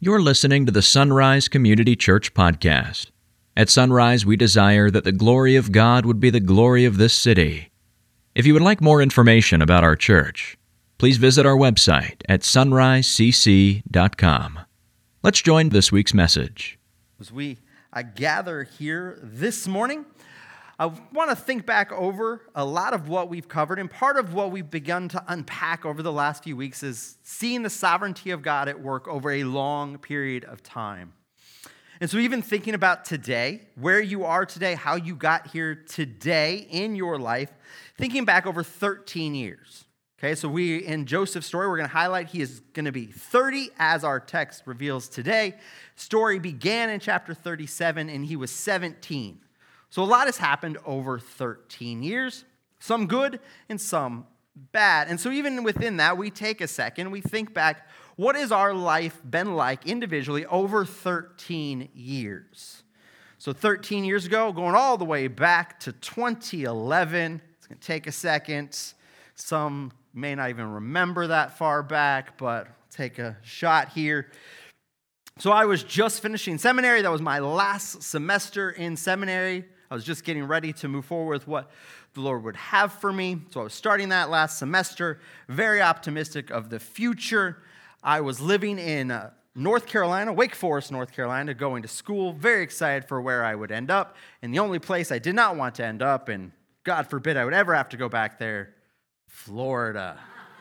You're listening to the Sunrise Community Church podcast. At Sunrise, we desire that the glory of God would be the glory of this city. If you would like more information about our church, please visit our website at sunrisecc.com. Let's join this week's message. As we gather here this morning, I want to think back over a lot of what we've covered, and part of what we've begun to unpack over the last few weeks is seeing the sovereignty of God at work over a long period of time. And so even thinking about today, where you are today, how you got here today in your life, thinking back over 13 years. Okay, so in Joseph's story, we're going to highlight he is going to be 30, as our text reveals today. Story began in chapter 37, and he was 17. So a lot has happened over 13 years, some good and some bad. And so even within that, we take a second, we think back, what has our life been like individually over 13 years? So 13 years ago, going all the way back to 2011, it's going to take a second. Some may not even remember that far back, but take a shot here. So I was just finishing seminary. That was my last semester in seminary. I was just getting ready to move forward with what the Lord would have for me. So I was starting that last semester, very optimistic of the future. I was living in North Carolina, Wake Forest, North Carolina, going to school, very excited for where I would end up. And the only place I did not want to end up, and God forbid I would ever have to go back there, Florida.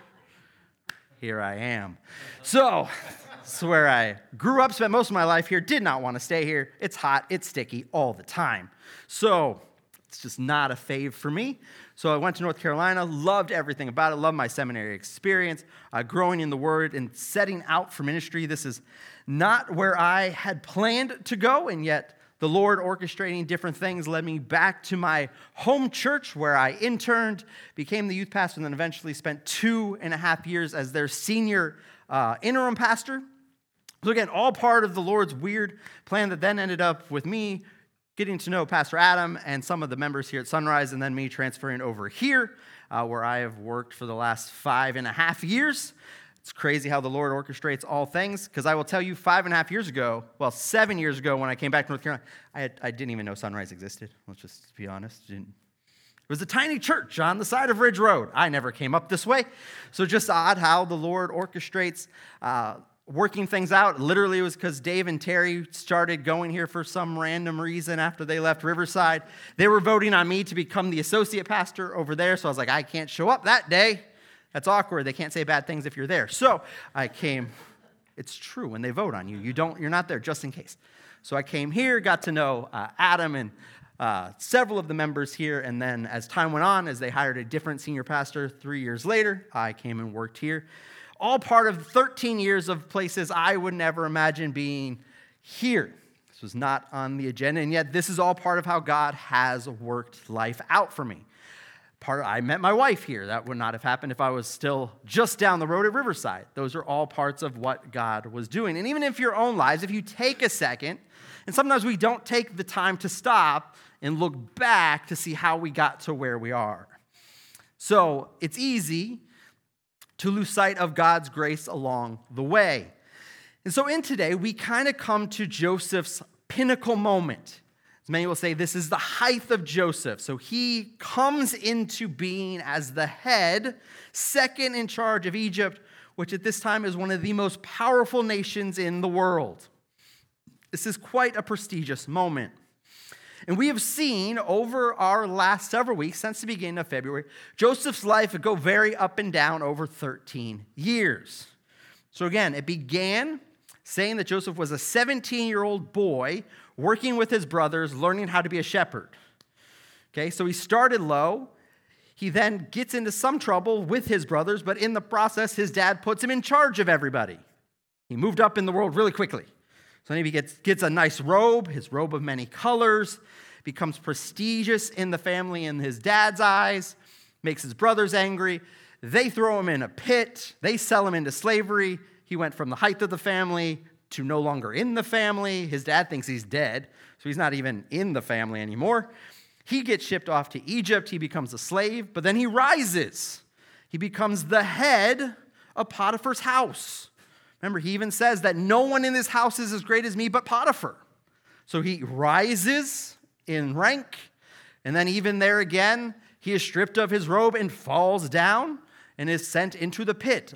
Here I am. So it's where I grew up, spent most of my life here, did not want to stay here. It's hot, it's sticky all the time. So it's just not a fave for me. So I went to North Carolina, loved everything about it, loved my seminary experience, growing in the Word and setting out for ministry. This is not where I had planned to go, and yet the Lord orchestrating different things led me back to my home church where I interned, became the youth pastor, and then eventually spent 2.5 years as their senior interim pastor. So again, all part of the Lord's weird plan that then ended up with me getting to know Pastor Adam and some of the members here at Sunrise, and then me transferring over here where I have worked for the last 5.5 years. It's crazy how the Lord orchestrates all things, because I will tell you 5.5 years ago, 7 years ago when I came back to North Carolina, I didn't even know Sunrise existed. Let's just be honest. It was a tiny church on the side of Ridge Road. I never came up this way. So just odd how the Lord orchestrates working things out. Literally, it was because Dave and Terry started going here for some random reason after they left Riverside. They were voting on me to become the associate pastor over there, so I was like, I can't show up that day. That's awkward. They can't say bad things if you're there. So I came. It's true. When they vote on you, you're not there, just in case. So I came here, got to know Adam and several of the members here, and then as time went on, as they hired a different senior pastor 3 years later, I came and worked here. All part of 13 years of places I would never imagine being here. This was not on the agenda, and yet this is all part of how God has worked life out for me. I met my wife here. That would not have happened if I was still just down the road at Riverside. Those are all parts of what God was doing. And even if your own lives, if you take a second, and sometimes we don't take the time to stop and look back to see how we got to where we are. So it's easy to lose sight of God's grace along the way. And so in today, we kind of come to Joseph's pinnacle moment. As many will say, this is the height of Joseph. So he comes into being as the head, second in charge of Egypt, which at this time is one of the most powerful nations in the world. This is quite a prestigious moment. And we have seen over our last several weeks, since the beginning of February, Joseph's life would go very up and down over 13 years. So again, it began saying that Joseph was a 17-year-old boy working with his brothers, learning how to be a shepherd. Okay, so he started low. He then gets into some trouble with his brothers, but in the process, his dad puts him in charge of everybody. He moved up in the world really quickly. So then he gets a nice robe, his robe of many colors, becomes prestigious in the family in his dad's eyes, makes his brothers angry. They throw him in a pit. They sell him into slavery. He went from the height of the family to no longer in the family. His dad thinks he's dead, so he's not even in the family anymore. He gets shipped off to Egypt. He becomes a slave, but then he rises. He becomes the head of Potiphar's house. Remember, he even says that no one in this house is as great as me but Potiphar. So he rises in rank, and then even there again, he is stripped of his robe and falls down and is sent into the pit,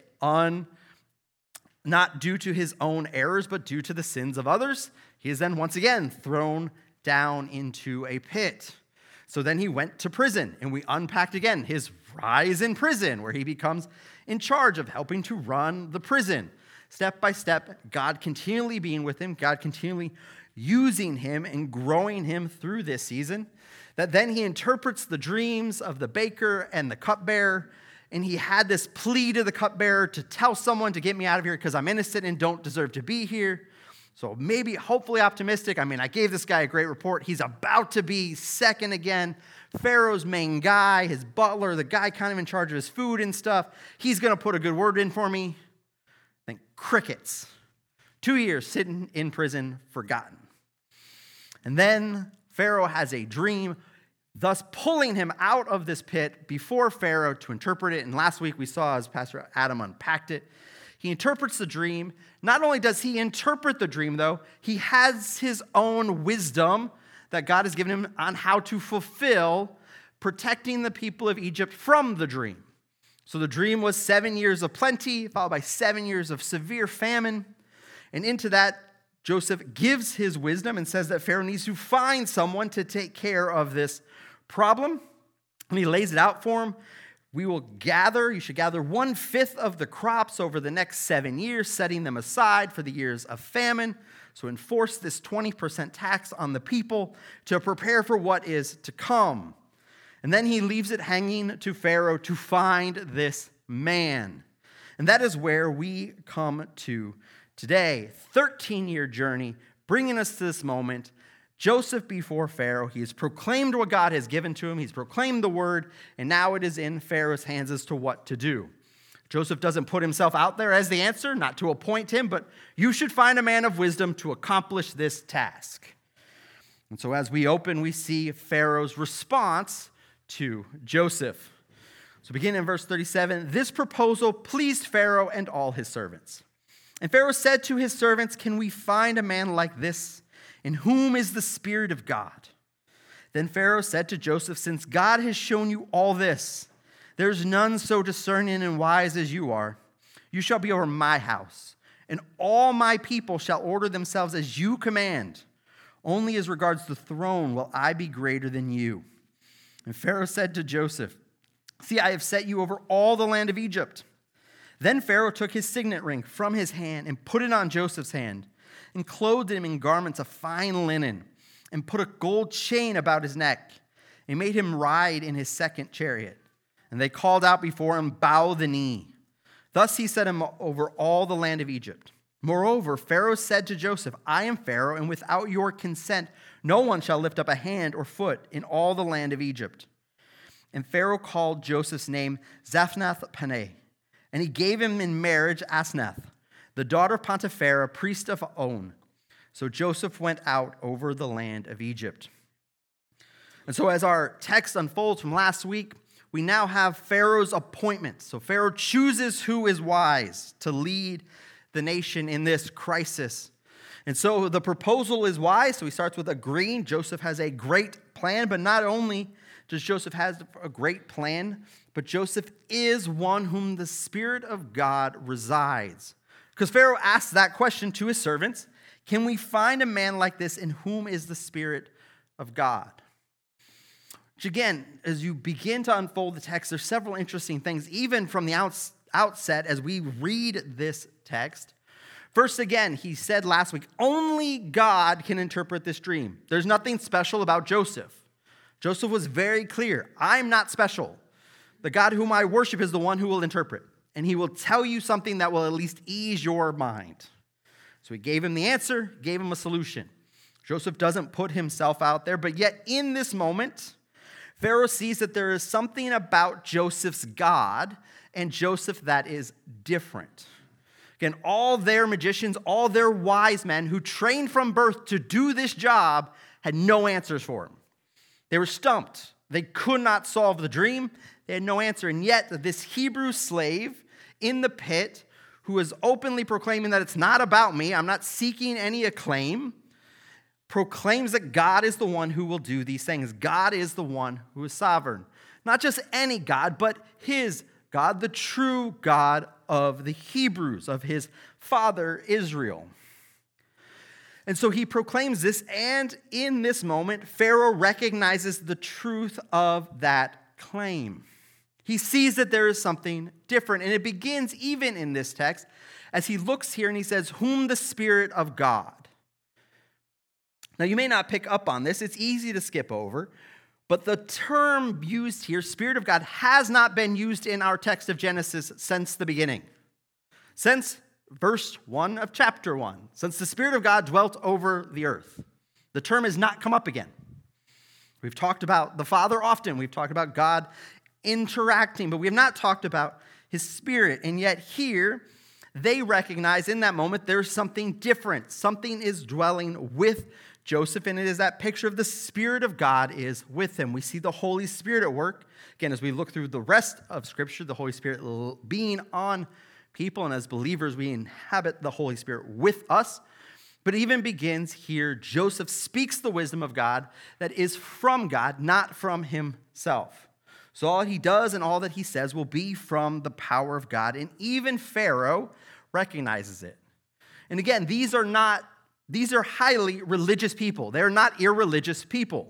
not due to his own errors, but due to the sins of others. He is then once again thrown down into a pit. So then he went to prison, and we unpacked again his rise in prison, where he becomes in charge of helping to run the prison. Step by step, God continually being with him, God continually using him and growing him through this season. That then he interprets the dreams of the baker and the cupbearer, and he had this plea to the cupbearer to tell someone to get me out of here because I'm innocent and don't deserve to be here. So maybe, hopefully optimistic. I gave this guy a great report. He's about to be second again. Pharaoh's main guy, his butler, the guy kind of in charge of his food and stuff. He's going to put a good word in for me. Then crickets. 2 years sitting in prison, forgotten. And then Pharaoh has a dream, thus pulling him out of this pit before Pharaoh to interpret it. And last week we saw as Pastor Adam unpacked it. He interprets the dream. Not only does he interpret the dream, though, he has his own wisdom that God has given him on how to fulfill protecting the people of Egypt from the dream. So the dream was 7 years of plenty, followed by 7 years of severe famine. And into that, Joseph gives his wisdom and says that Pharaoh needs to find someone to take care of this problem. And he lays it out for him. You should gather 1/5 of the crops over the next 7 years, setting them aside for the years of famine. So enforce this 20% tax on the people to prepare for what is to come. And then he leaves it hanging to Pharaoh to find this man. And that is where we come to today. 13-year journey, bringing us to this moment. Joseph before Pharaoh. He has proclaimed what God has given to him. He's proclaimed the word, and now it is in Pharaoh's hands as to what to do. Joseph doesn't put himself out there as the answer, not to appoint him, but you should find a man of wisdom to accomplish this task. And so as we open, we see Pharaoh's response to Joseph. So beginning in verse 37, this proposal pleased Pharaoh and all his servants. And Pharaoh said to his servants, can we find a man like this, in whom is the Spirit of God? Then Pharaoh said to Joseph, since God has shown you all this, there's none so discerning and wise as you are. You shall be over my house, and all my people shall order themselves as you command. Only as regards the throne will I be greater than you. And Pharaoh said to Joseph, see, I have set you over all the land of Egypt. Then Pharaoh took his signet ring from his hand and put it on Joseph's hand, and clothed him in garments of fine linen, and put a gold chain about his neck, and made him ride in his second chariot. And they called out before him, bow the knee. Thus he set him over all the land of Egypt. Moreover, Pharaoh said to Joseph, I am Pharaoh, and without your consent no one shall lift up a hand or foot in all the land of Egypt. And Pharaoh called Joseph's name Zaphnath-Paneah, and he gave him in marriage Asenath, the daughter of Potiphar, priest of On. So Joseph went out over the land of Egypt. And so as our text unfolds from last week, we now have Pharaoh's appointment. So Pharaoh chooses who is wise to lead the nation in this crisis. And so the proposal is wise. So he starts with agreeing. Joseph has a great plan, but not only does Joseph have a great plan, but Joseph is one whom the Spirit of God resides. Because Pharaoh asks that question to his servants, can we find a man like this in whom is the Spirit of God? Which again, as you begin to unfold the text, there's several interesting things, even from the outset as we read this text. First, again, he said last week, only God can interpret this dream. There's nothing special about Joseph. Joseph was very clear. I'm not special. The God whom I worship is the one who will interpret, and he will tell you something that will at least ease your mind. So he gave him the answer, gave him a solution. Joseph doesn't put himself out there, but yet in this moment, Pharaoh sees that there is something about Joseph's God and Joseph that is different. Again, all their magicians, all their wise men who trained from birth to do this job had no answers for him. They were stumped. They could not solve the dream. They had no answer. And yet this Hebrew slave in the pit who is openly proclaiming that it's not about me, I'm not seeking any acclaim, proclaims that God is the one who will do these things. God is the one who is sovereign. Not just any God, but his God, the true God of the Hebrews, of his father Israel. And so he proclaims this, and in this moment, Pharaoh recognizes the truth of that claim. He sees that there is something different, and it begins even in this text as he looks here and he says, whom the Spirit of God. Now, you may not pick up on this. It's easy to skip over. But the term used here, Spirit of God, has not been used in our text of Genesis since the beginning. Since verse 1 of chapter 1. Since the Spirit of God dwelt over the earth. The term has not come up again. We've talked about the Father often. We've talked about God interacting, but we have not talked about his Spirit. And yet here, they recognize in that moment there's something different. Something is dwelling with Joseph, and it is that picture of the Spirit of God is with him. We see the Holy Spirit at work. Again, as we look through the rest of Scripture, the Holy Spirit being on people, and as believers, we inhabit the Holy Spirit with us. But it even begins here. Joseph speaks the wisdom of God that is from God, not from himself. So all he does and all that he says will be from the power of God, and even Pharaoh recognizes it. And again, these are highly religious people. They're not irreligious people.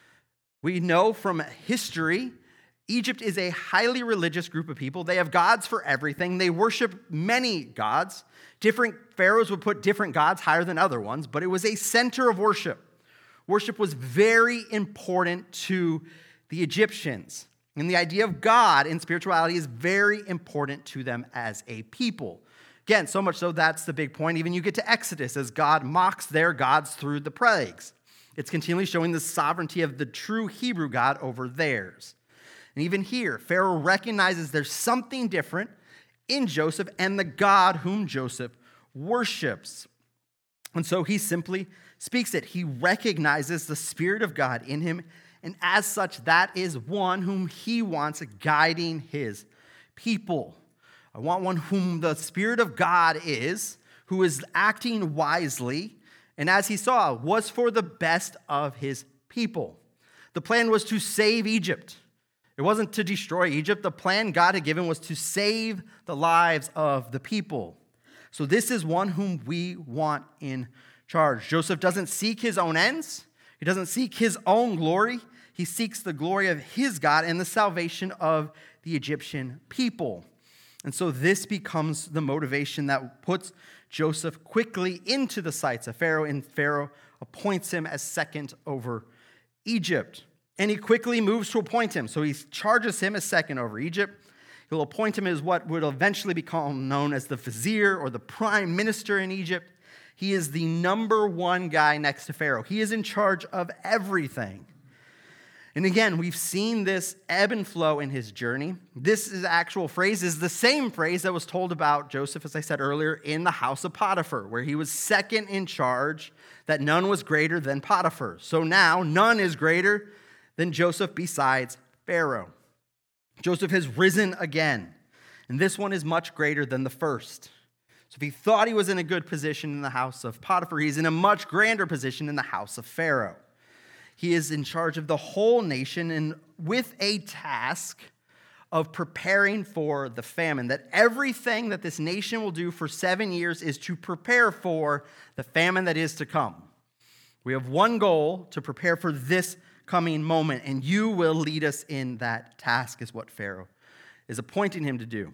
We know from history, Egypt is a highly religious group of people. They have gods for everything. They worship many gods. Different pharaohs would put different gods higher than other ones, but it was a center of worship. Worship was very important to the Egyptians. And the idea of God in spirituality is very important to them as a people. Again, so much so that's the big point. Even you get to Exodus as God mocks their gods through the plagues. It's continually showing the sovereignty of the true Hebrew God over theirs. And even here, Pharaoh recognizes there's something different in Joseph and the God whom Joseph worships. And so he simply speaks it. He recognizes the Spirit of God in him, and as such, that is one whom he wants guiding his people. I want one whom the Spirit of God is, who is acting wisely, and as he saw, was for the best of his people. The plan was to save Egypt. It wasn't to destroy Egypt. The plan God had given was to save the lives of the people. So this is one whom we want in charge. Joseph doesn't seek his own ends. He doesn't seek his own glory. He seeks the glory of his God and the salvation of the Egyptian people. And so this becomes the motivation that puts Joseph quickly into the sights of Pharaoh, and Pharaoh appoints him as second over Egypt. And he quickly moves to appoint him. So he charges him as second over Egypt. He'll appoint him as what would eventually become known as the vizier or the prime minister in Egypt. He is the number one guy next to Pharaoh. He is in charge of everything. And again, we've seen this ebb and flow in his journey. This actual phrase is the same phrase that was told about Joseph, as I said earlier, in the house of Potiphar, where he was second in charge, that none was greater than Potiphar. So now, none is greater than Joseph besides Pharaoh. Joseph has risen again, and this one is much greater than the first. So if he thought he was in a good position in the house of Potiphar, he's in a much grander position in the house of Pharaoh. He is in charge of the whole nation and with a task of preparing for the famine. That everything that this nation will do for 7 years is to prepare for the famine that is to come. We have one goal: to prepare for this coming moment, and you will lead us in that task, is what Pharaoh is appointing him to do.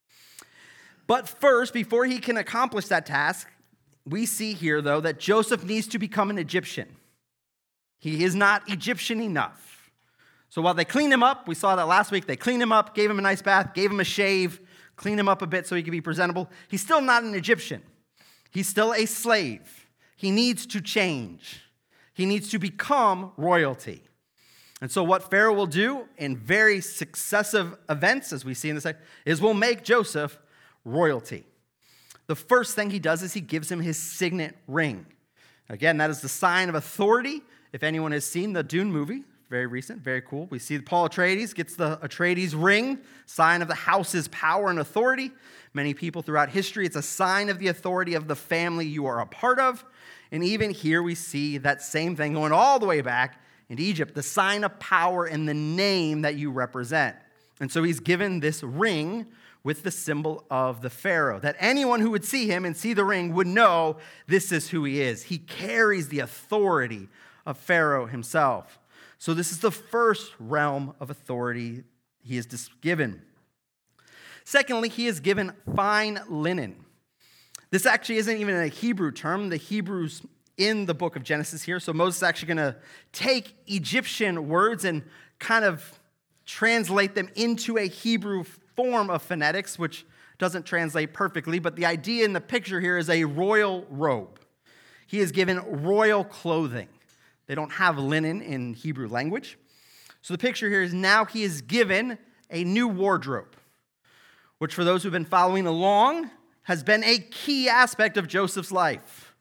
But first, before he can accomplish that task, we see here, though, that Joseph needs to become an Egyptian. He is not Egyptian enough. So while they cleaned him up, we saw that last week, they cleaned him up, gave him a nice bath, gave him a shave, cleaned him up a bit so he could be presentable. He's still not an Egyptian. He's still a slave. He needs to change. He needs to become royalty. And so what Pharaoh will do in very successive events, as we see in this, is will make Joseph royalty. The first thing he does is he gives him his signet ring. Again, that is the sign of authority. If anyone has seen the Dune movie, very recent, very cool. We see Paul Atreides gets the Atreides ring, sign of the house's power and authority. Many people throughout history, it's a sign of the authority of the family you are a part of. And even here we see that same thing going all the way back in Egypt, the sign of power and the name that you represent. And so he's given this ring with the symbol of the Pharaoh, that anyone who would see him and see the ring would know this is who he is. He carries the authority of Pharaoh himself. So this is the first realm of authority he is given. Secondly, he is given fine linen. This actually isn't even a Hebrew term. The Hebrews in the book of Genesis here. So Moses is actually going to take Egyptian words and kind of translate them into a Hebrew form of phonetics, which doesn't translate perfectly, but the idea in the picture here is a royal robe. He is given royal clothing. They don't have linen in Hebrew language. So the picture here is now he is given a new wardrobe, which for those who've been following along has been a key aspect of Joseph's life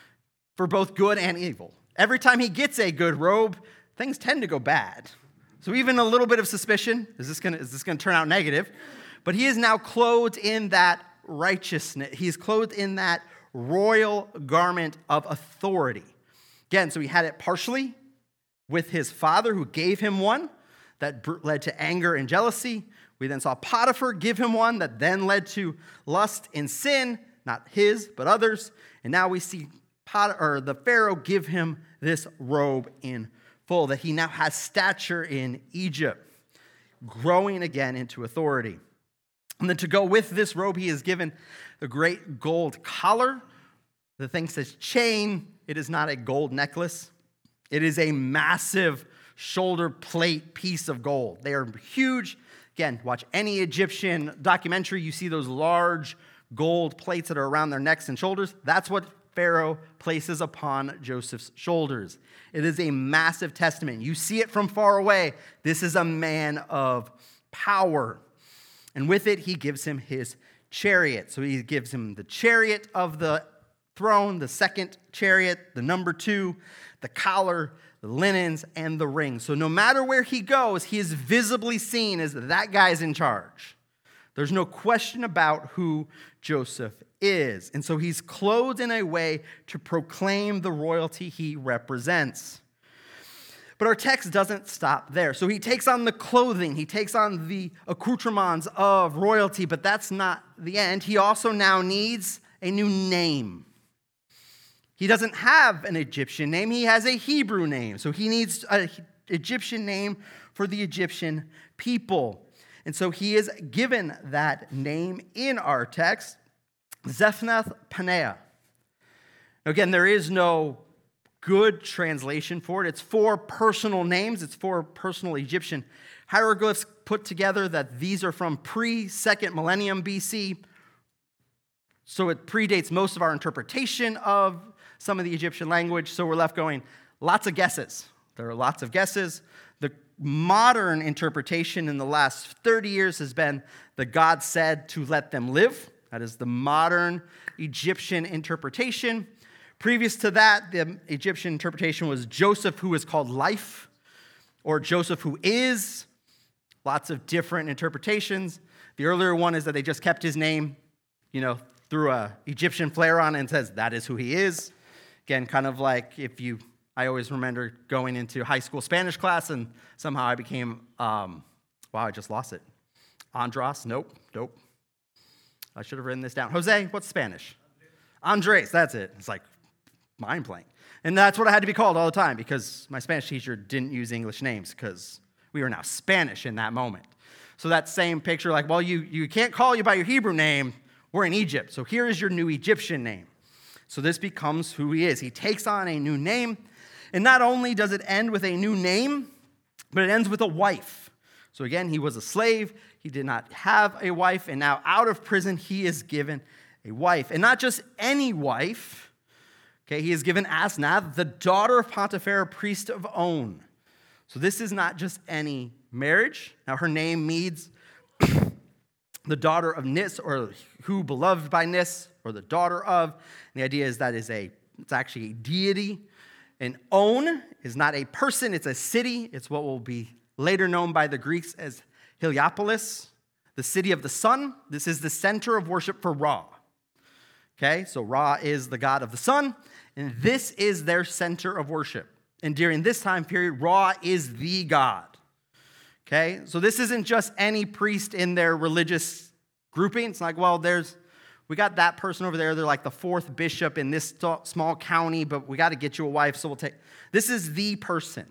for both good and evil. Every time he gets a good robe, things tend to go bad. So even a little bit of suspicion, is this going to turn out negative? But he is now clothed in that righteousness. He's clothed in that royal garment of authority. Again, so he had it partially with his father who gave him one that led to anger and jealousy. We then saw Potiphar give him one that then led to lust and sin, not his, but others. And now we see the Pharaoh give him this robe in full, that he now has stature in Egypt, growing again into authority. And then to go with this robe, he is given a great gold collar. The thing says chain. It is not a gold necklace. It is a massive shoulder plate piece of gold. They are huge. Again, watch any Egyptian documentary. You see those large gold plates that are around their necks and shoulders. That's what Pharaoh places upon Joseph's shoulders. It is a massive testament. You see it from far away. This is a man of power. And with it, he gives him his chariot. So he gives him the chariot of the throne, the second chariot, the number 2, the collar, the linens, and the ring. So no matter where he goes, he is visibly seen as that guy's in charge. There's no question about who Joseph is. And so he's clothed in a way to proclaim the royalty he represents. But our text doesn't stop there. So he takes on the clothing, he takes on the accoutrements of royalty, but that's not the end. He also now needs a new name. He doesn't have an Egyptian name, he has a Hebrew name. So he needs an Egyptian name for the Egyptian people. And so he is given that name in our text, Zephnath-Paneah. Again, there is no good translation for it. It's 4 personal names. It's 4 personal Egyptian hieroglyphs put together that these are from pre-2nd millennium BC. So it predates most of our interpretation of some of the Egyptian language. So we're left going, lots of guesses. There are lots of guesses. The modern interpretation in the last 30 years has been the God said to let them live. That is the modern Egyptian interpretation. Previous to that, the Egyptian interpretation was Joseph, who is called life, or Joseph, who is. Lots of different interpretations. The earlier one is that they just kept his name, threw an Egyptian flair on it and says, that is who he is. Again, kind of like I always remember going into high school Spanish class and somehow I became, I just lost it. Andras, nope. I should have written this down. Jose, what's Spanish? Andres, that's it. It's like mind blank. And that's what I had to be called all the time because my Spanish teacher didn't use English names because we were now Spanish in that moment. So that same picture, like, well, you can't call you by your Hebrew name. We're in Egypt. So here is your new Egyptian name. So this becomes who he is. He takes on a new name. And not only does it end with a new name, but it ends with a wife. So again, he was a slave. He did not have a wife. And now out of prison, he is given a wife. And not just any wife. Okay, he is given Asnath, the daughter of Potiphar, priest of On. So this is not just any marriage. Now her name means the daughter of Nis, or who beloved by Nis, or the daughter of. And the idea is that it's actually a deity. And On is not a person, it's a city. It's what will be later known by the Greeks as Heliopolis, the city of the sun. This is the center of worship for Ra. Okay, so Ra is the god of the sun, and this is their center of worship. And during this time period, Ra is the god. Okay, so this isn't just any priest in their religious grouping. It's like, well, we got that person over there. They're like the fourth bishop in this small county, but we got to get you a wife, so we'll take. This is the person.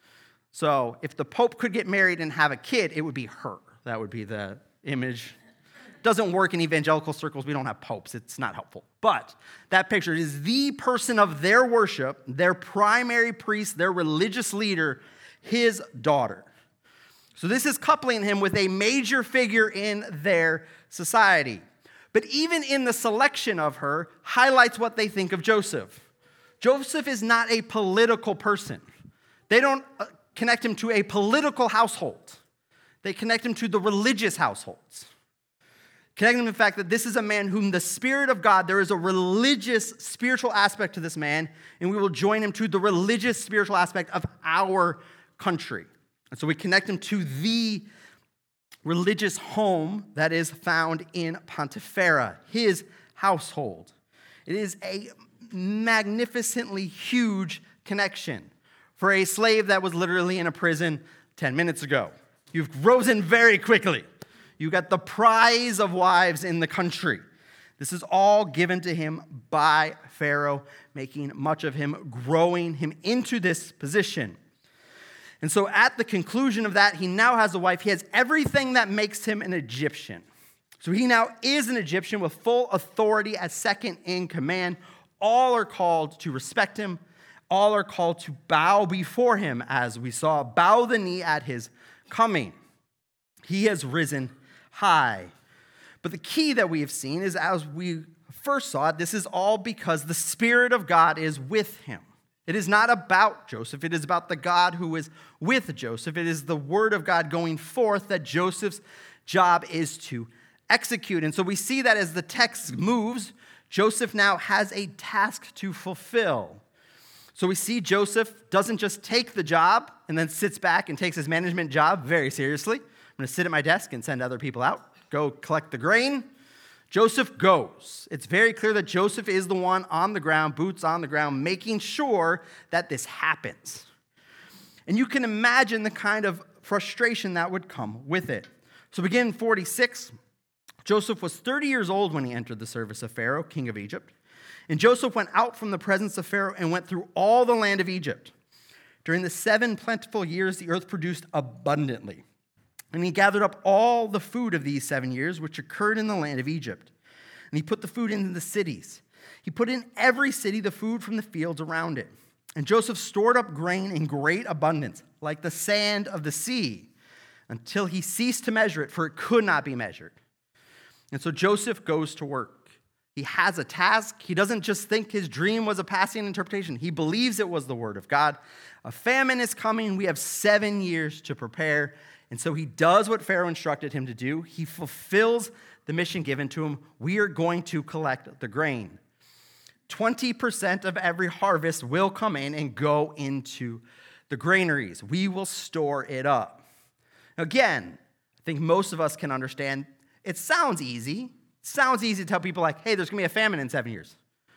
So if the Pope could get married and have a kid, it would be her. That would be the image. Doesn't work in evangelical circles. We don't have popes. It's not helpful. But that picture is the person of their worship, their primary priest, their religious leader, his daughter. So this is coupling him with a major figure in their society. But even in the selection of her, highlights what they think of Joseph. Joseph is not a political person. They don't connect him to a political household. They connect him to the religious households. Connecting him to the fact that this is a man whom the Spirit of God, there is a religious, spiritual aspect to this man, and we will join him to the religious, spiritual aspect of our country. And so we connect him to the religious home that is found in Ponteferra, his household. It is a magnificently huge connection for a slave that was literally in a prison 10 minutes ago. You've risen very quickly. You got the prize of wives in the country. This is all given to him by Pharaoh, making much of him, growing him into this position. And so at the conclusion of that, he now has a wife. He has everything that makes him an Egyptian. So he now is an Egyptian with full authority as second in command. All are called to respect him. All are called to bow before him, as we saw, bow the knee at his coming. He has risen high. But the key that we have seen is, as we first saw it, this is all because the Spirit of God is with him. It is not about Joseph. It is about the God who is with Joseph. It is the word of God going forth that Joseph's job is to execute. And so we see that as the text moves, Joseph now has a task to fulfill. So we see Joseph doesn't just take the job and then sits back and takes his management job very seriously. I'm going to sit at my desk and send other people out, go collect the grain. Joseph goes. It's very clear that Joseph is the one on the ground, boots on the ground, making sure that this happens. And you can imagine the kind of frustration that would come with it. So begin in 46. Joseph was 30 years old when he entered the service of Pharaoh, king of Egypt. And Joseph went out from the presence of Pharaoh and went through all the land of Egypt. During the 7 plentiful years, the earth produced abundantly. And he gathered up all the food of these 7 years, which occurred in the land of Egypt. And he put the food into the cities. He put in every city the food from the fields around it. And Joseph stored up grain in great abundance, like the sand of the sea, until he ceased to measure it, for it could not be measured. And so Joseph goes to work. He has a task. He doesn't just think his dream was a passing interpretation. He believes it was the word of God. A famine is coming. We have 7 years to prepare. And so he does what Pharaoh instructed him to do. He fulfills the mission given to him. We are going to collect the grain. 20% of every harvest will come in and go into the granaries. We will store it up. Again, I think most of us can understand it sounds easy. It sounds easy to tell people like, hey, there's going to be a famine in 7 years.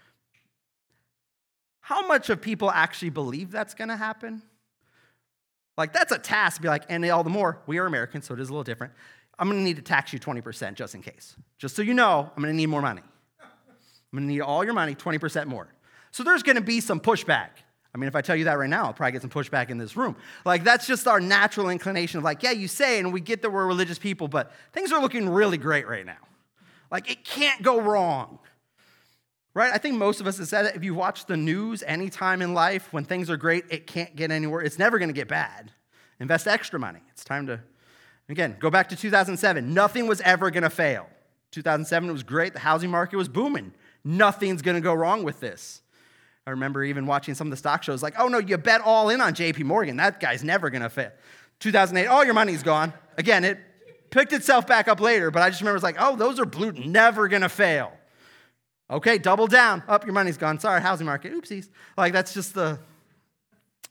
How much of people actually believe that's going to happen? Like, that's a task to be like, and all the more, we are Americans, so it is a little different. I'm going to need to tax you 20% just in case. Just so you know, I'm going to need more money. I'm going to need all your money, 20% more. So there's going to be some pushback. I mean, if I tell you that right now, I'll probably get some pushback in this room. Like, that's just our natural inclination of like, yeah, you say, and we get that we're religious people, but things are looking really great right now. Like, it can't go wrong. Right? I think most of us have said it. If you watch the news anytime in life, when things are great, it can't get anywhere. It's never going to get bad. Invest extra money. It's time to, again, go back to 2007. Nothing was ever going to fail. 2007 was great. The housing market was booming. Nothing's going to go wrong with this. I remember even watching some of the stock shows like, oh, no, you bet all in on JP Morgan. That guy's never going to fail. 2008, all your money's gone. Again, it picked itself back up later, but I just remember it's like, oh, those are blue, never going to fail. Okay, double down. Up, your money's gone. Sorry, housing market. Oopsies. Like, that's just the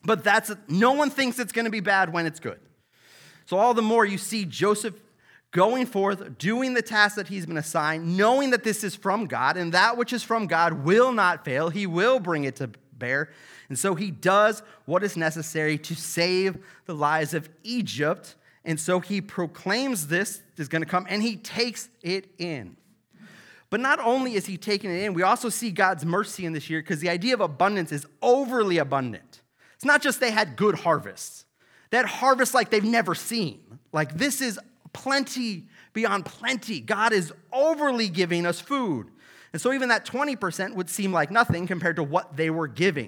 But no one thinks it's going to be bad when it's good. So all the more you see Joseph going forth, doing the task that he's been assigned, knowing that this is from God, and that which is from God will not fail. He will bring it to bear. And so he does what is necessary to save the lives of Egypt. And so he proclaims this is going to come, and he takes it in. But not only is he taking it in, we also see God's mercy in this year, because the idea of abundance is overly abundant. It's not just they had good harvests. They had harvests like they've never seen. Like, this is plenty beyond plenty. God is overly giving us food. And so even that 20% would seem like nothing compared to what they were getting.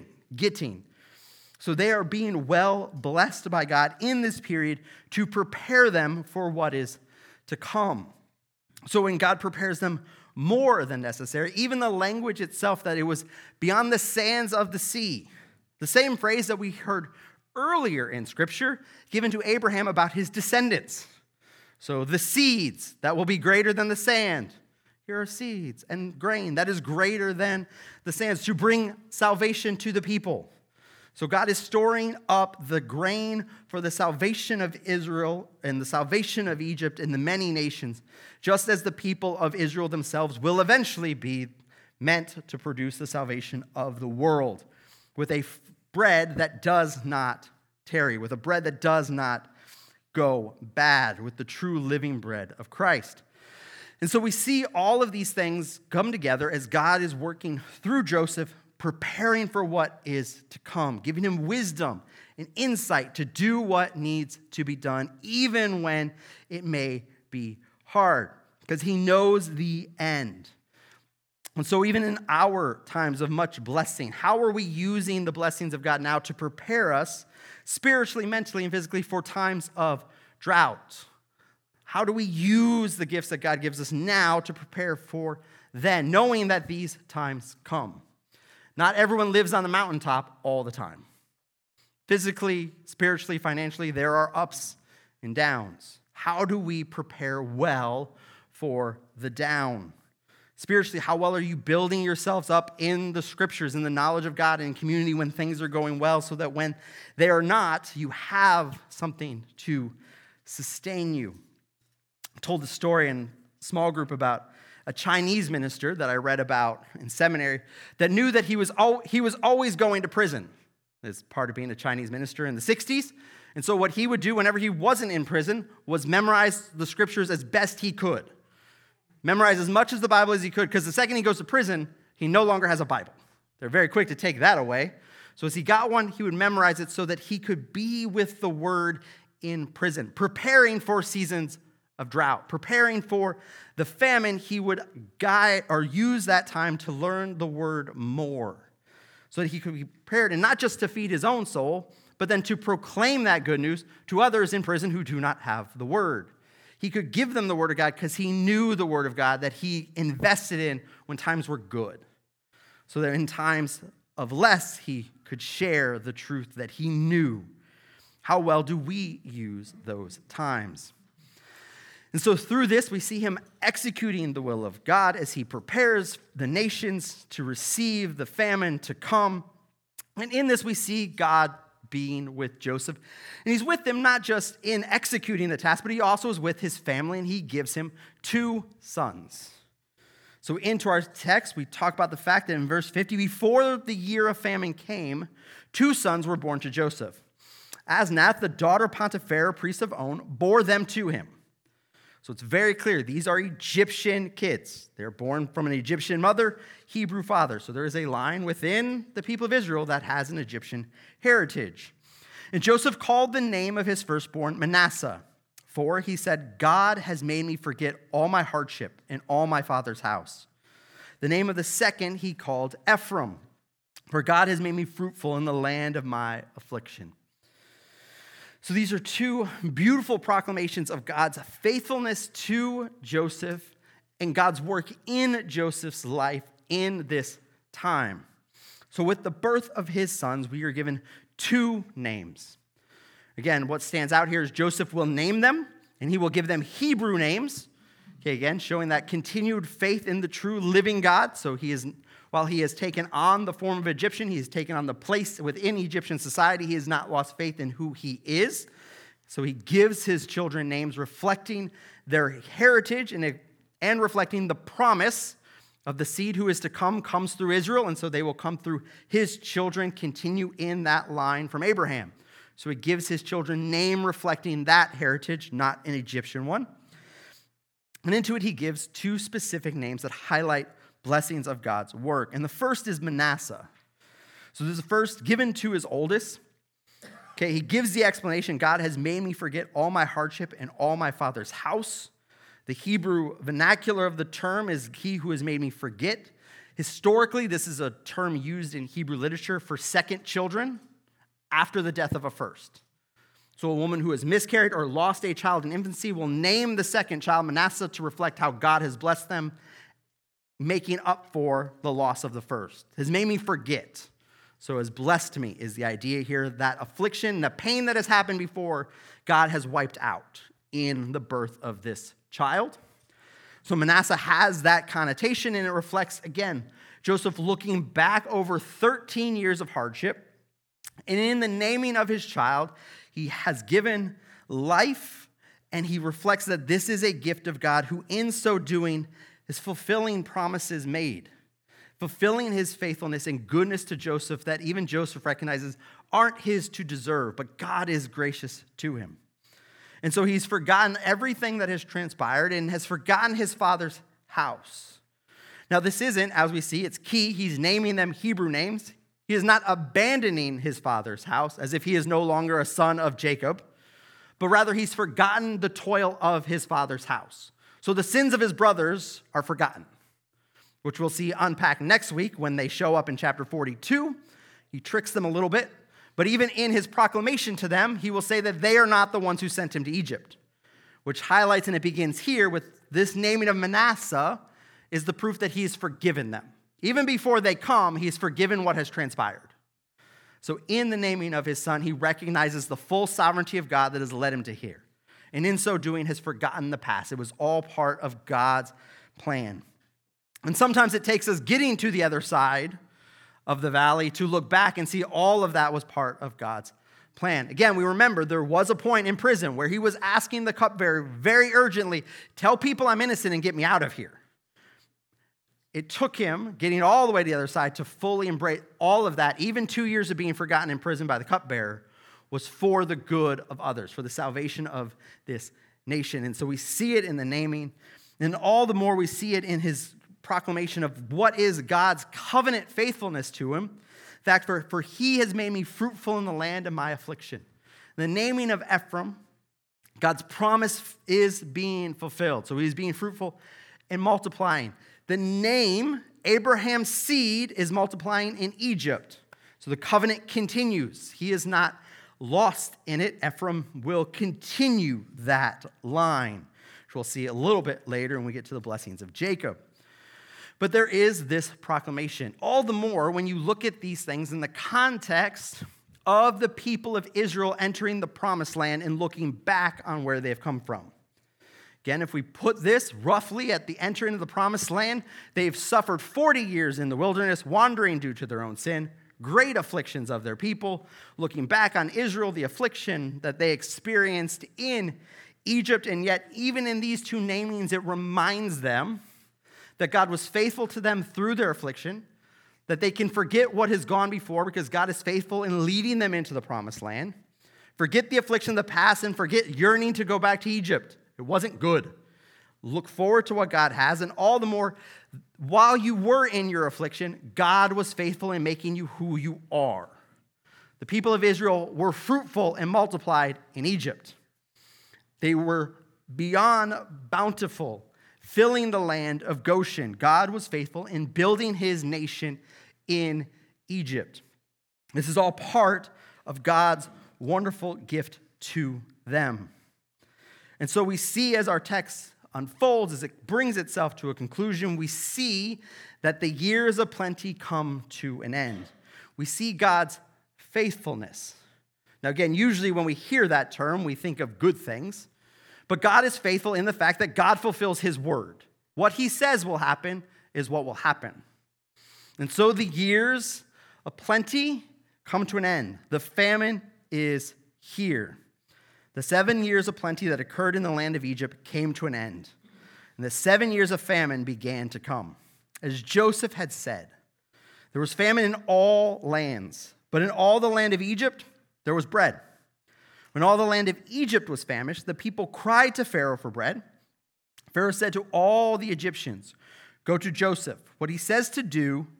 So they are being well blessed by God in this period to prepare them for what is to come. So when God prepares them more than necessary, even the language itself, that it was beyond the sands of the sea, the same phrase that we heard earlier in Scripture given to Abraham about his descendants. So the seeds that will be greater than the sand. Here are seeds and grain that is greater than the sands to bring salvation to the people. So God is storing up the grain for the salvation of Israel and the salvation of Egypt and the many nations, just as the people of Israel themselves will eventually be meant to produce the salvation of the world, with a bread that does not tarry, with a bread that does not go bad, with the true living bread of Christ. And so we see all of these things come together as God is working through Joseph, preparing for what is to come, giving him wisdom and insight to do what needs to be done, even when it may be hard, because he knows the end. And so even in our times of much blessing, how are we using the blessings of God now to prepare us spiritually, mentally, and physically for times of drought? How do we use the gifts that God gives us now to prepare for then, knowing that these times come? Not everyone lives on the mountaintop all the time. Physically, spiritually, financially, there are ups and downs. How do we prepare well for the down? Spiritually, how well are you building yourselves up in the Scriptures, in the knowledge of God, and in community when things are going well, so that when they are not, you have something to sustain you? I told the story in a small group about a Chinese minister that I read about in seminary that knew that he was always going to prison as part of being a Chinese minister in the 60s. And so what he would do whenever he wasn't in prison was memorize the Scriptures as best he could. Memorize as much of the Bible as he could, because the second he goes to prison, he no longer has a Bible. They're very quick to take that away. So as he got one, he would memorize it so that he could be with the Word in prison, preparing for seasons of drought, preparing for the famine. He would guide or use that time to learn the Word more so that he could be prepared, and not just to feed his own soul, but then to proclaim that good news to others in prison who do not have the Word. He could give them the Word of God because he knew the Word of God that he invested in when times were good, so that in times of less, he could share the truth that he knew. How well do we use those times? And so through this, we see him executing the will of God as he prepares the nations to receive the famine to come. And in this, we see God being with Joseph. And he's with him not just in executing the task, but he also is with his family, and he gives him 2 sons. So into our text, we talk about the fact that in verse 50, before the year of famine came, 2 sons were born to Joseph. Asnath, the daughter of Potiphar, priest of On, bore them to him. So it's very clear, these are Egyptian kids. They're born from an Egyptian mother, Hebrew father. So there is a line within the people of Israel that has an Egyptian heritage. And Joseph called the name of his firstborn Manasseh, for he said, God has made me forget all my hardship in all my father's house. The name of the second he called Ephraim, for God has made me fruitful in the land of my affliction. So these are 2 beautiful proclamations of God's faithfulness to Joseph and God's work in Joseph's life in this time. So with the birth of his sons, we are given 2 names. Again, what stands out here is Joseph will name them, and he will give them Hebrew names. Okay, again, showing that continued faith in the true living God. So while he has taken on the form of Egyptian, he has taken on the place within Egyptian society, he has not lost faith in who he is. So he gives his children names reflecting their heritage and reflecting the promise of the seed who is to come comes through Israel, and so they will come through his children, continue in that line from Abraham. So he gives his children name reflecting that heritage, not an Egyptian one. And into it he gives two specific names that highlight blessings of God's work. And the first is Manasseh. So this is the first given to his oldest. Okay, he gives the explanation, God has made me forget all my hardship and all my father's house. The Hebrew vernacular of the term is he who has made me forget. Historically, this is a term used in Hebrew literature for second children after the death of a first. So a woman who has miscarried or lost a child in infancy will name the second child Manasseh to reflect how God has blessed them, making up for the loss of the first. Has made me forget. So has blessed me is the idea here. That affliction, the pain that has happened before, God has wiped out in the birth of this child. So Manasseh has that connotation, and it reflects, again, Joseph looking back over 13 years of hardship. And in the naming of his child, he has given life, and he reflects that this is a gift of God who in so doing is fulfilling promises made, fulfilling his faithfulness and goodness to Joseph that even Joseph recognizes aren't his to deserve, but God is gracious to him. And so he's forgotten everything that has transpired and has forgotten his father's house. Now this isn't, as we see, it's key. He's naming them Hebrew names. He is not abandoning his father's house as if he is no longer a son of Jacob, but rather he's forgotten the toil of his father's house. So the sins of his brothers are forgotten, which we'll see unpacked next week when they show up in chapter 42. He tricks them a little bit, but even in his proclamation to them, he will say that they are not the ones who sent him to Egypt, which highlights, and it begins here with this naming of Manasseh, is the proof that he has forgiven them. Even before they come, he has forgiven what has transpired. So in the naming of his son, he recognizes the full sovereignty of God that has led him to here. And in so doing, has forgotten the past. It was all part of God's plan. And sometimes it takes us getting to the other side of the valley to look back and see all of that was part of God's plan. Again, we remember there was a point in prison where he was asking the cupbearer very urgently, tell people I'm innocent and get me out of here. It took him getting all the way to the other side to fully embrace all of that. Even 2 years of being forgotten in prison by the cupbearer was for the good of others, for the salvation of this nation. And so we see it in the naming, and all the more we see it in his proclamation of what is God's covenant faithfulness to him. In fact, for he has made me fruitful in the land of my affliction. The naming of Ephraim, God's promise is being fulfilled. So he's being fruitful and multiplying. The name, Abraham's seed, is multiplying in Egypt. So the covenant continues. He is not lost in it. Ephraim will continue that line, which we'll see a little bit later when we get to the blessings of Jacob. But there is this proclamation. All the more when you look at these things in the context of the people of Israel entering the promised land and looking back on where they've come from. Again, if we put this roughly at the entering of the promised land, they've suffered 40 years in the wilderness, wandering due to their own sin, great afflictions of their people. Looking back on Israel, the affliction that they experienced in Egypt, and yet even in these two namings, it reminds them that God was faithful to them through their affliction, that they can forget what has gone before because God is faithful in leading them into the promised land. Forget the affliction of the past and forget yearning to go back to Egypt. It wasn't good. Look forward to what God has, and all the more, while you were in your affliction, God was faithful in making you who you are. The people of Israel were fruitful and multiplied in Egypt. They were beyond bountiful, filling the land of Goshen. God was faithful in building his nation in Egypt. This is all part of God's wonderful gift to them. And so we see as our text unfolds, as it brings itself to a conclusion, we see that the years of plenty come to an end. We see God's faithfulness. Now again, usually when we hear that term, we think of good things. But God is faithful in the fact that God fulfills his word. What he says will happen is what will happen. And so the years of plenty come to an end. The famine is here. The 7 years of plenty that occurred in the land of Egypt came to an end. And the 7 years of famine began to come. As Joseph had said, there was famine in all lands, but in all the land of Egypt, there was bread. When all the land of Egypt was famished, the people cried to Pharaoh for bread. Pharaoh said to all the Egyptians, "Go to Joseph. What he says to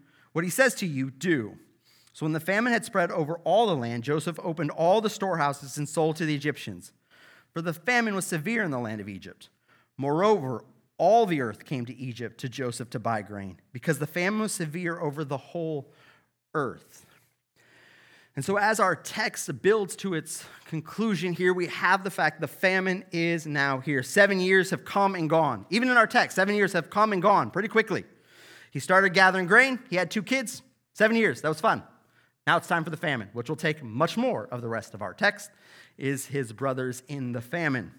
you, do." So when the famine had spread over all the land, Joseph opened all the storehouses and sold to the Egyptians. For the famine was severe in the land of Egypt. Moreover, all the earth came to Egypt to Joseph to buy grain, because the famine was severe over the whole earth. And so as our text builds to its conclusion here, we have the fact the famine is now here. 7 years have come and gone. Even in our text, 7 years have come and gone pretty quickly. He started gathering grain. He had 2 kids. 7 years. That was fun. Now it's time for the famine, which will take much more of the rest of our text, is his brothers in the famine.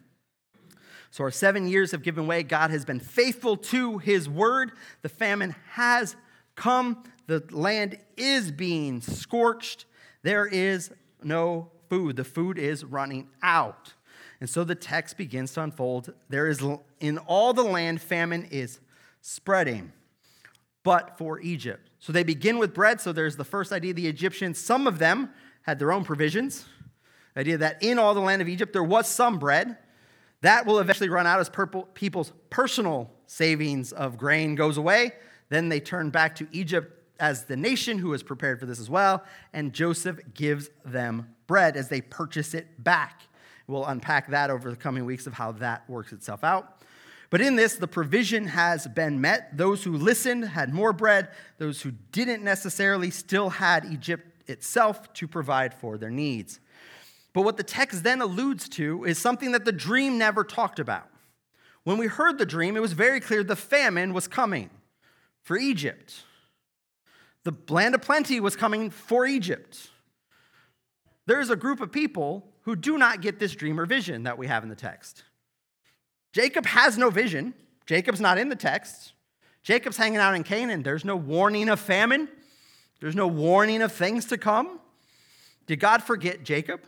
So our 7 years have given way. God has been faithful to his word. The famine has come. The land is being scorched. There is no food. The food is running out. And so the text begins to unfold. There is, in all the land, famine is spreading, but for Egypt. So they begin with bread. So there's the first idea. The Egyptians, some of them had their own provisions. The idea that in all the land of Egypt, there was some bread. That will eventually run out as people's personal savings of grain goes away. Then they turn back to Egypt as the nation who is prepared for this as well. And Joseph gives them bread as they purchase it back. We'll unpack that over the coming weeks of how that works itself out. But in this, the provision has been met. Those who listened had more bread. Those who didn't necessarily still had Egypt itself to provide for their needs. But what the text then alludes to is something that the dream never talked about. When we heard the dream, it was very clear the famine was coming for Egypt. The land of plenty was coming for Egypt. There's a group of people who do not get this dream or vision that we have in the text. Jacob has no vision. Jacob's not in the text. Jacob's hanging out in Canaan. There's no warning of famine. There's no warning of things to come. Did God forget Jacob?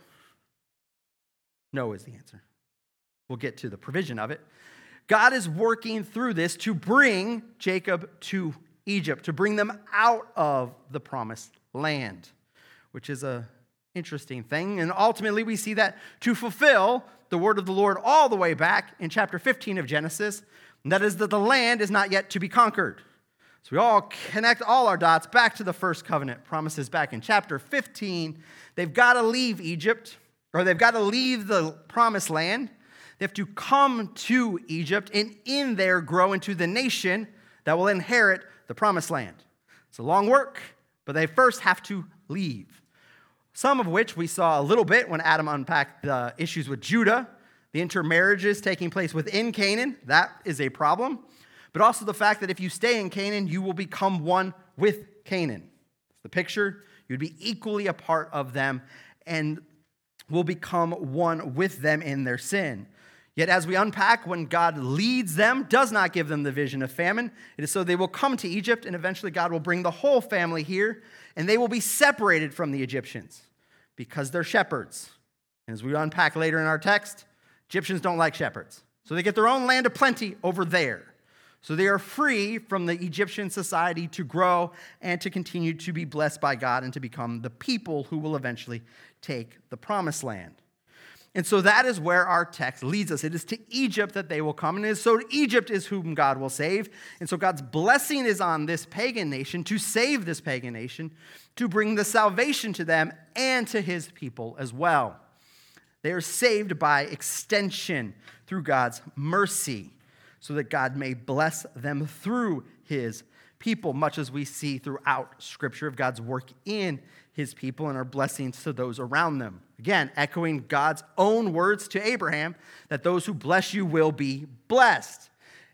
No is the answer. We'll get to the provision of it. God is working through this to bring Jacob to Egypt, to bring them out of the promised land, which is an interesting thing. And ultimately, we see that to fulfill the word of the Lord all the way back in chapter 15 of Genesis, and that is that the land is not yet to be conquered. So we all connect all our dots back to the first covenant promises back in chapter 15. They've got to leave Egypt, or they've got to leave the promised land. They have to come to Egypt and in there grow into the nation that will inherit the promised land. It's a long work, but they first have to leave. Some of which we saw a little bit when Adam unpacked the issues with Judah, the intermarriages taking place within Canaan. That is a problem. But also the fact that if you stay in Canaan, you will become one with Canaan. The picture, you'd be equally a part of them and will become one with them in their sin. Yet as we unpack, when God leads them, does not give them the vision of famine, it is so they will come to Egypt, and eventually God will bring the whole family here, and they will be separated from the Egyptians because they're shepherds. And as we unpack later in our text, Egyptians don't like shepherds. So they get their own land of plenty over there. So they are free from the Egyptian society to grow and to continue to be blessed by God and to become the people who will eventually take the promised land. And so that is where our text leads us. It is to Egypt that they will come. And so Egypt is whom God will save. And so God's blessing is on this pagan nation to save this pagan nation, to bring the salvation to them and to his people as well. They are saved by extension through God's mercy, so that God may bless them through his people, much as we see throughout Scripture of God's work in his people and our blessings to those around them. Again, echoing God's own words to Abraham, that those who bless you will be blessed.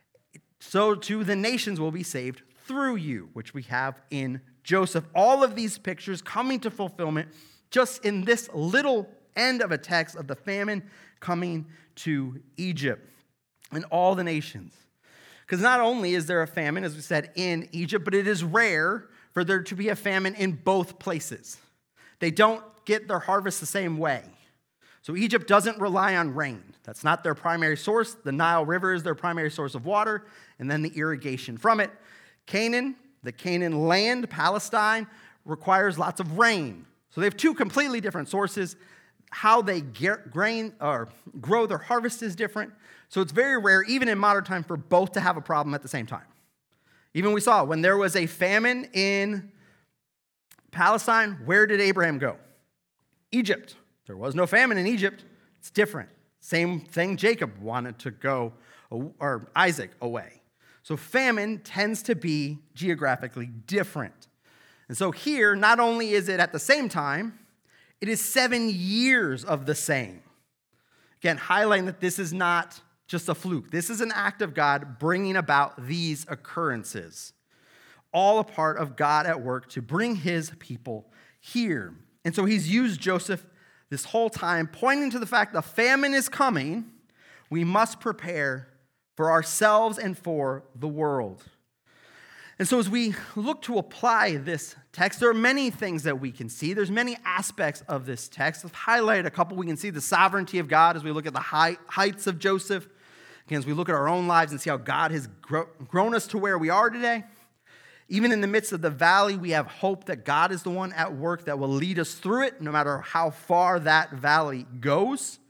So too the nations will be saved through you, which we have in Joseph. All of these pictures coming to fulfillment just in this little end of a text of the famine coming to Egypt and all the nations. Because not only is there a famine, as we said, in Egypt, but it is rare for there to be a famine in both places. They don't get their harvest the same way. So Egypt doesn't rely on rain. That's not their primary source. The Nile River is their primary source of water, and then the irrigation from it. Canaan, the Canaan land, Palestine, requires lots of rain. So they have two completely different sources. How they get grain or grow their harvest is different. So it's very rare, even in modern time, for both to have a problem at the same time. Even we saw when there was a famine in Palestine, where did Abraham go? Egypt. There was no famine in Egypt. It's different. Same thing, Jacob wanted to go, or Isaac, away. So famine tends to be geographically different. And so here, not only is it at the same time, it is 7 years of the same. Again, highlighting that this is not just a fluke. This is an act of God bringing about these occurrences. All a part of God at work to bring his people here. And so he's used Joseph this whole time, pointing to the fact the famine is coming. We must prepare for ourselves and for the world. And so as we look to apply this text, there are many things that we can see. There's many aspects of this text. I've highlighted a couple. We can see the sovereignty of God as we look at the heights of Joseph. Again, as we look at our own lives and see how God has grown us to where we are today. Even in the midst of the valley, we have hope that God is the one at work that will lead us through it, no matter how far that valley goes.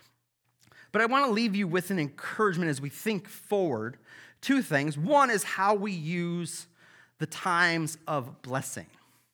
But I want to leave you with an encouragement as we think forward. Two things. One is how we use the times of blessing.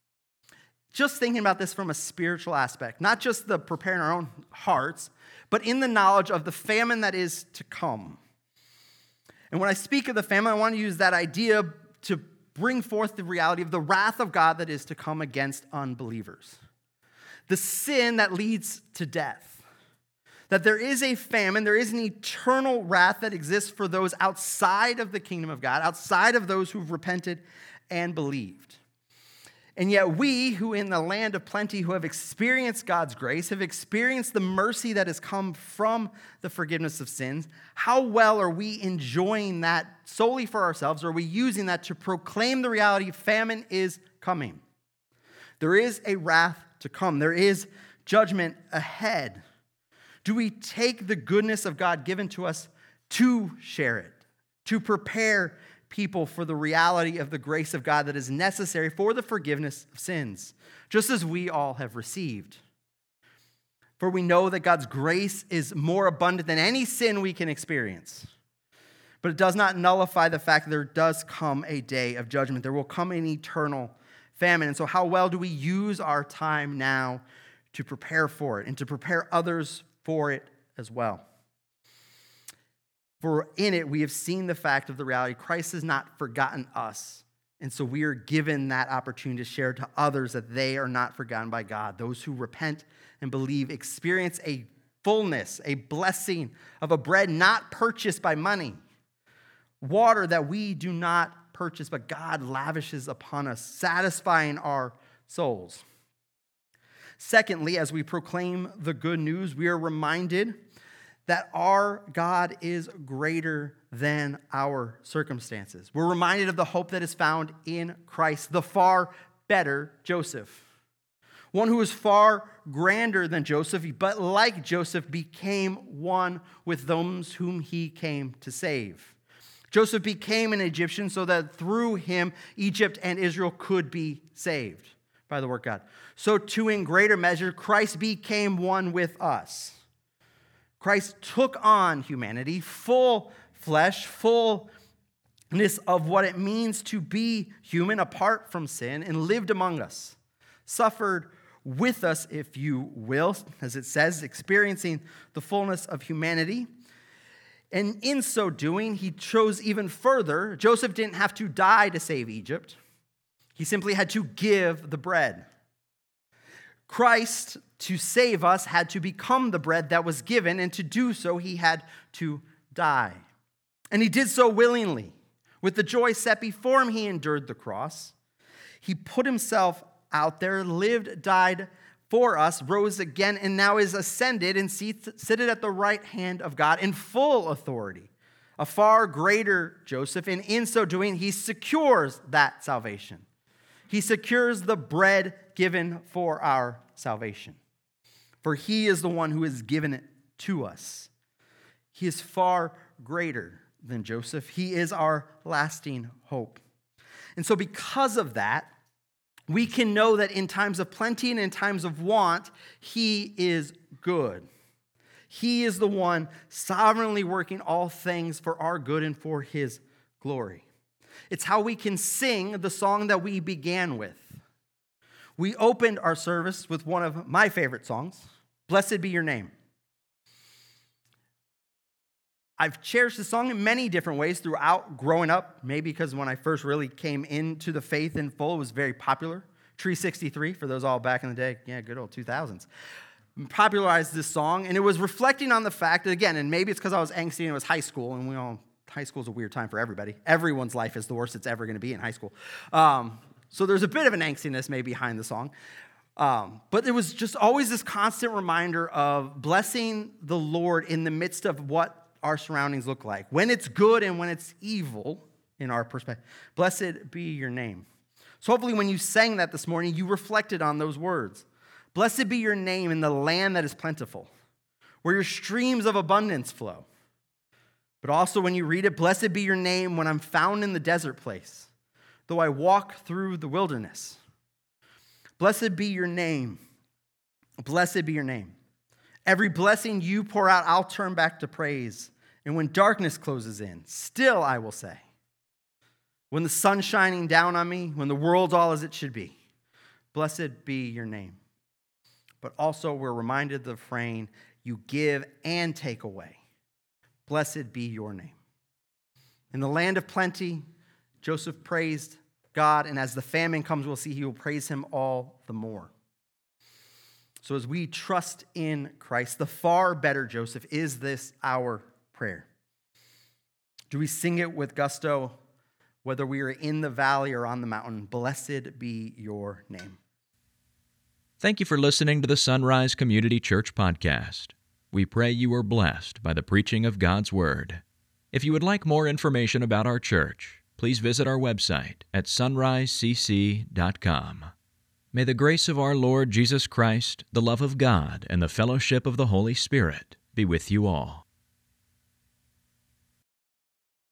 Just thinking about this from a spiritual aspect, not just the preparing our own hearts, but in the knowledge of the famine that is to come. And when I speak of the famine, I want to use that idea to bring forth the reality of the wrath of God that is to come against unbelievers. The sin that leads to death. That there is a famine, there is an eternal wrath that exists for those outside of the kingdom of God, outside of those who've repented and believed. And yet we, who in the land of plenty, who have experienced God's grace, have experienced the mercy that has come from the forgiveness of sins, how well are we enjoying that solely for ourselves? Or are we using that to proclaim the reality famine is coming? There is a wrath to come. There is judgment ahead. Do we take the goodness of God given to us to share it, to prepare people for the reality of the grace of God that is necessary for the forgiveness of sins, just as we all have received? For we know that God's grace is more abundant than any sin we can experience. But it does not nullify the fact that there does come a day of judgment. There will come an eternal famine. And so how well do we use our time now to prepare for it and to prepare others for it as well? For in it, we have seen the fact of the reality. Christ has not forgotten us. And so we are given that opportunity to share to others that they are not forgotten by God. Those who repent and believe experience a fullness, a blessing of a bread not purchased by money. Water that we do not purchase, but God lavishes upon us, satisfying our souls. Secondly, as we proclaim the good news, we are reminded that our God is greater than our circumstances. We're reminded of the hope that is found in Christ, the far better Joseph. One who is far grander than Joseph, but like Joseph, became one with those whom he came to save. Joseph became an Egyptian so that through him, Egypt and Israel could be saved by the work of God. So too, in greater measure, Christ became one with us. Christ took on humanity, full flesh, fullness of what it means to be human apart from sin, and lived among us, suffered with us, if you will, as it says, experiencing the fullness of humanity. And in so doing, he chose even further. Joseph didn't have to die to save Egypt. He simply had to give the bread. Christ, to save us, had to become the bread that was given, and to do so, he had to die. And he did so willingly. With the joy set before him, he endured the cross. He put himself out there, lived, died for us, rose again, and now is ascended and seated at the right hand of God in full authority. A far greater Joseph, and in so doing, he secures that salvation. He secures the bread given for our salvation. For he is the one who has given it to us. He is far greater than Joseph. He is our lasting hope. And so because of that, we can know that in times of plenty and in times of want, he is good. He is the one sovereignly working all things for our good and for his glory. It's how we can sing the song that we began with. We opened our service with one of my favorite songs, Blessed Be Your Name. I've cherished this song in many different ways throughout growing up, maybe because when I first really came into the faith in full, it was very popular. Tree 63, for those all back in the day, yeah, good old 2000s, popularized this song, and it was reflecting on the fact that, again, and maybe it's because I was angsty and it was high school, and high school is a weird time for everybody. Everyone's life is the worst it's ever going to be in high school. So there's a bit of an angstiness maybe behind the song. But it was just always this constant reminder of blessing the Lord in the midst of what our surroundings look like. When it's good and when it's evil, in our perspective. Blessed be your name. So hopefully when you sang that this morning, you reflected on those words. Blessed be your name in the land that is plentiful, where your streams of abundance flow. But also when you read it, blessed be your name when I'm found in the desert place, though I walk through the wilderness. Blessed be your name. Blessed be your name. Every blessing you pour out, I'll turn back to praise. And when darkness closes in, still I will say, when the sun's shining down on me, when the world's all as it should be, blessed be your name. But also we're reminded of the refrain, you give and take away. Blessed be your name. In the land of plenty, Joseph praised God, and as the famine comes, we'll see he will praise him all the more. So as we trust in Christ, the far better Joseph, is this our prayer? Do we sing it with gusto, whether we are in the valley or on the mountain? Blessed be your name. Thank you for listening to the Sunrise Community Church podcast. We pray you are blessed by the preaching of God's Word. If you would like more information about our church, please visit our website at sunrisecc.com. May the grace of our Lord Jesus Christ, the love of God, and the fellowship of the Holy Spirit be with you all.